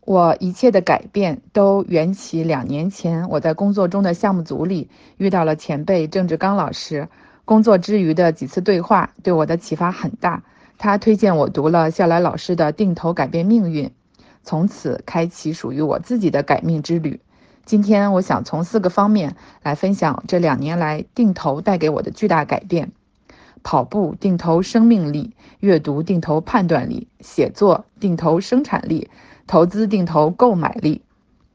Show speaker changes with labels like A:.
A: 我一切的改变都缘起2年前，我在工作中的项目组里遇到了前辈郑志刚老师。工作之余的几次对话对我的启发很大。他推荐我读了笑来老师的《定投改变命运》，从此开启属于我自己的改命之旅。今天我想从4个方面来分享这2年来定投带给我的巨大改变。跑步定投生命力，阅读定投判断力，写作定投生产力，投资定投购买力。